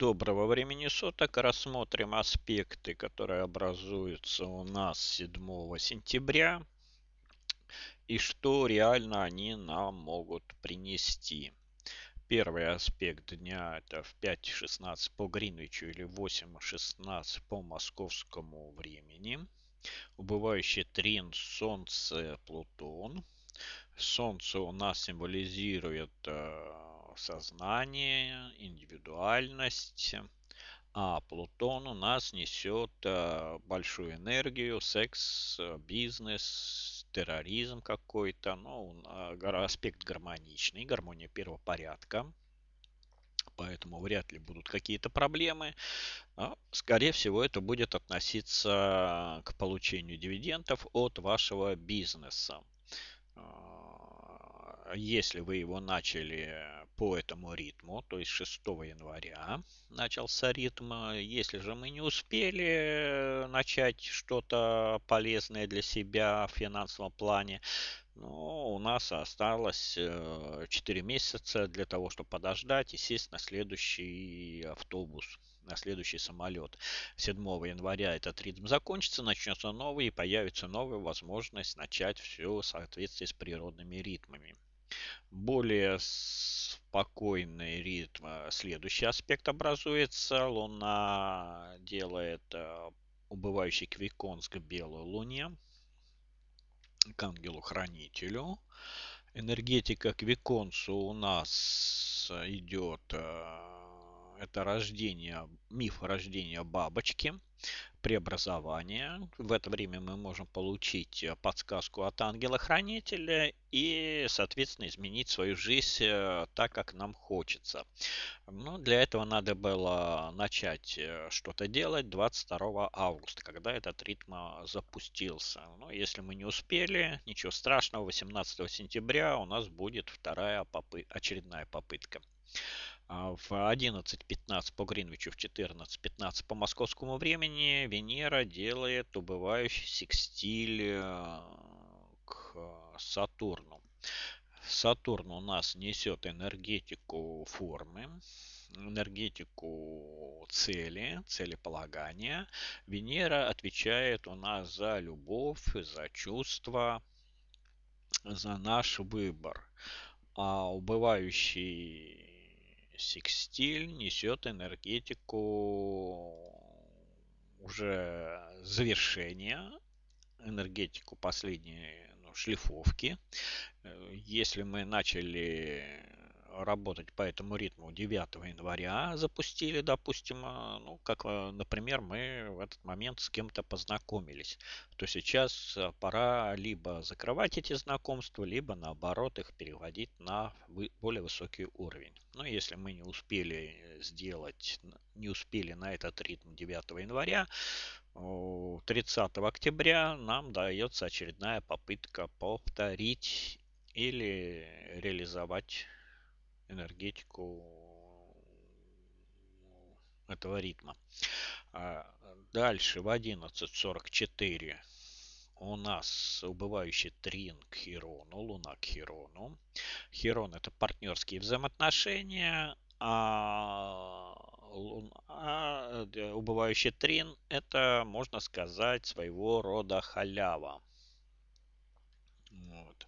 Доброго времени суток. Рассмотрим аспекты, которые образуются у нас 7 сентября и что реально они нам могут принести. Первый аспект дня это в 5:16 по Гринвичу или 8:16 по московскому времени. Убывающий трин Солнце, Плутон. Солнце у нас символизирует сознание, индивидуальность, а Плутон у нас несет большую энергию, секс, бизнес, терроризм какой-то. Ну, аспект гармоничный, гармония первого порядка. Поэтому вряд ли будут какие-то проблемы. Скорее всего, это будет относиться к получению дивидендов от вашего бизнеса. Если вы его начали по этому ритму, то есть 6 января начался ритм, если же мы не успели начать что-то полезное для себя в финансовом плане, ну, у нас осталось 4 месяца для того, чтобы подождать и сесть на следующий автобус, на следующий самолет. 7 января этот ритм закончится, начнется новый и появится новая возможность начать все в соответствии с природными ритмами. Более спокойный ритм, следующий аспект образуется. Луна делает убывающий квиконс к белой луне, к ангелу-хранителю. Энергетика к Виконсу у нас идет, это рождение, миф рождения бабочки, преобразование. В это время мы можем получить подсказку от ангела-хранителя и, соответственно, изменить свою жизнь так, как нам хочется. Но для этого надо было начать что-то делать 22 августа, когда этот ритм запустился. Но если мы не успели, ничего страшного, 18 сентября у нас будет очередная попытка. В 11:15 по Гринвичу, в 14:15 по московскому времени Венера делает убывающий секстиль к Сатурну. Сатурн у нас несет энергетику формы, энергетику цели, целеполагания. Венера отвечает у нас за любовь, за чувства, за наш выбор. А убывающий секстиль несет энергетику уже завершения, энергетику последней шлифовки. Если мы начали работать по этому ритму 9 января, запустили, допустим, ну, как, например, мы в этот момент с кем-то познакомились, то сейчас пора либо закрывать эти знакомства, либо наоборот их переводить на более высокий уровень. Но если мы не успели сделать, не успели на этот ритм 9 января, 30 октября нам дается очередная попытка повторить или реализовать энергетику этого ритма. Дальше в 11:44 у нас убывающий трин к Хирону, Луна к Хирону. Хирон это партнерские взаимоотношения, убывающий трин это, можно сказать, своего рода халява. Вот.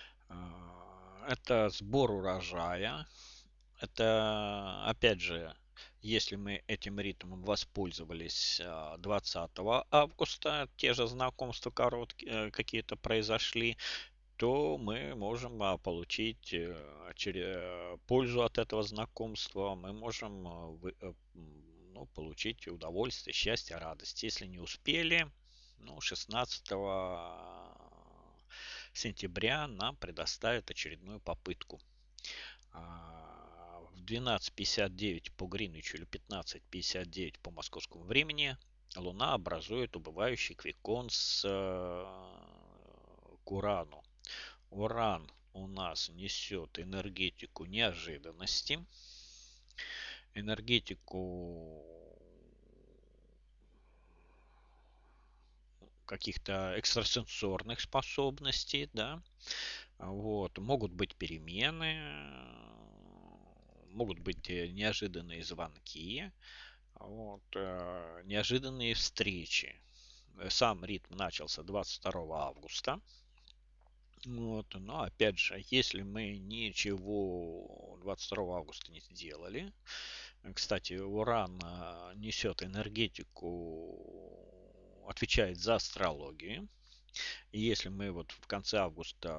Это сбор урожая. Это, опять же, если мы этим ритмом воспользовались 20 августа, те же знакомства короткие какие-то произошли, то мы можем получить пользу от этого знакомства, мы можем ну, получить удовольствие, счастье, радость. Если не успели, ну, 16 сентября нам предоставят очередную попытку. В 12:59 по Гринвичу или 15:59 по московскому времени Луна образует убывающий квиконс к Урану. Уран у нас несет энергетику неожиданности, энергетику каких-то экстрасенсорных способностей, да, вот, могут быть перемены, Могут быть неожиданные звонки, вот, неожиданные встречи. Сам ритм начался 22 августа. Вот, но опять же, если мы ничего 22 августа не сделали, кстати, Уран несет энергетику, отвечает за астрологию. И если мы вот в конце августа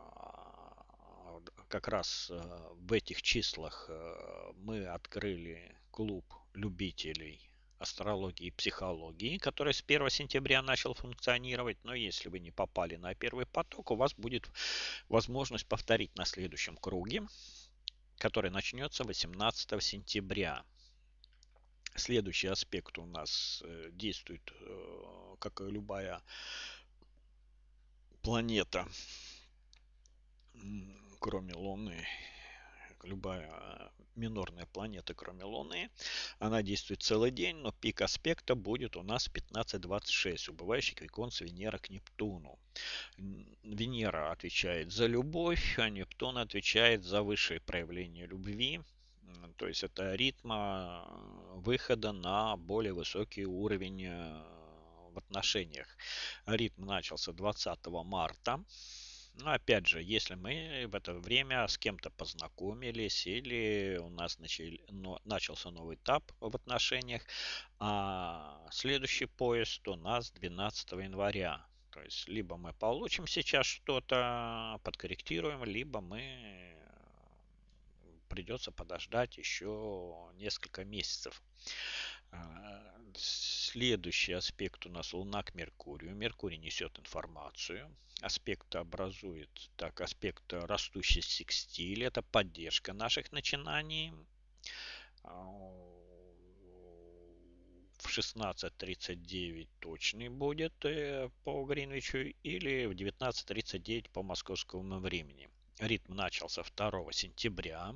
как раз в этих числах мы открыли клуб любителей астрологии и психологии, который с 1 сентября начал функционировать. Но если вы не попали на первый поток, у вас будет возможность повторить на следующем круге, который начнется 18 сентября. Следующий аспект у нас действует, как и любая планета, кроме Луны, любая минорная планета, кроме Луны, она действует целый день, но пик аспекта будет у нас 15:26, убывающий Квикон Венера к Нептуну. Венера отвечает за любовь, а Нептун отвечает за высшее проявление любви. То есть это ритма выхода на более высокий уровень в отношениях. Ритм начался 20 марта. Но опять же, если мы в это время с кем-то познакомились или у нас начался новый этап в отношениях, а следующий поезд у нас 12 января. То есть либо мы получим сейчас что-то, подкорректируем, либо мы придется подождать еще несколько месяцев. Следующий аспект у нас Луна к Меркурию. Меркурий несет информацию. Аспект образует, так, аспект растущий секстиль. Это поддержка наших начинаний. В 16:39 точный будет по Гринвичу или в 19:39 по московскому времени. Ритм начался 2 сентября.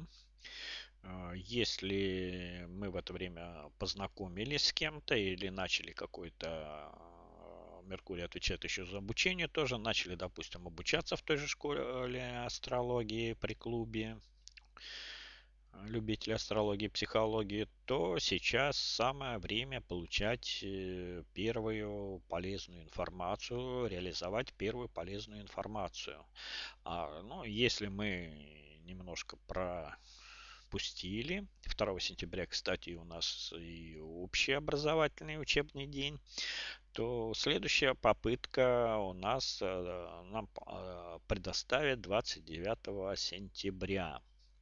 Если мы в это время познакомились с кем-то или начали какой-то Меркурий отвечает еще за обучение тоже, начали, допустим, обучаться в той же школе астрологии при клубе любителей астрологии и психологии, то сейчас самое время получать первую полезную информацию, реализовать первую полезную информацию. Ну, если мы немножко пропустили, 2 сентября, кстати, у нас и общеобразовательный учебный день, то следующая попытка у нас нам предоставит 29 сентября.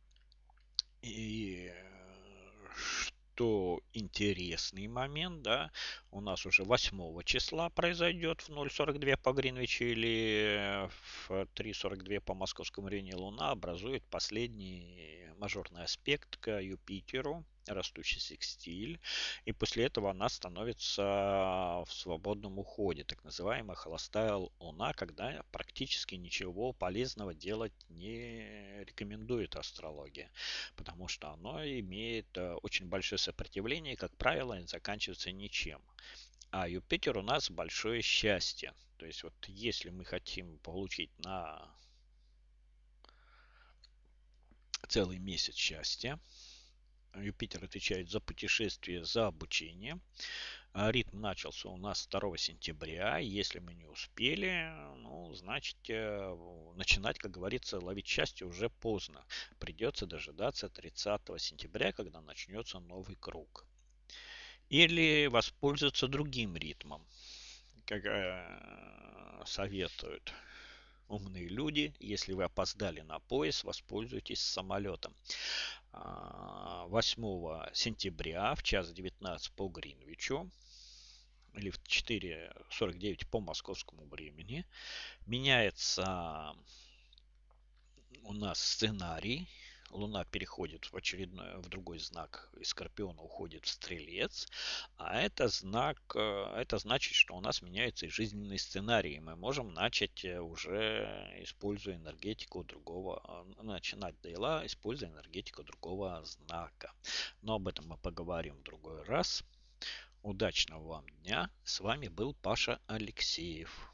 И что интересный момент, да, у нас уже 8 числа произойдет в 0:42 по Гринвичу или в 3:42 по московскому времени Луна образует последний мажорный аспект к Юпитеру, растущий секстиль, и после этого она становится в свободном уходе, так называемая холостая Луна, когда практически ничего полезного делать не рекомендует астрология, потому что оно имеет очень большое сопротивление и, как правило, не заканчивается ничем. А Юпитер у нас большое счастье. То есть вот если мы хотим получить на целый месяц счастья, Юпитер отвечает за путешествие, за обучение. Ритм начался у нас 2 сентября. Если мы не успели, ну, значит, начинать, как говорится, ловить счастье уже поздно. Придется дожидаться 30 сентября, когда начнется новый круг. Или воспользоваться другим ритмом, как советуют умные люди. Если вы опоздали на поезд, воспользуйтесь самолетом. 8 сентября в час 19 по Гринвичу или в 4:49 по московскому времени меняется у нас сценарий. Луна переходит в другой знак, из Скорпиона уходит в Стрелец, а это значит, что у нас меняется и жизненный сценарий. Мы можем начать уже, используя энергетику другого, начинать дела, используя энергетику другого знака. Но об этом мы поговорим в другой раз. Удачного вам дня. С вами был Паша Алексеев.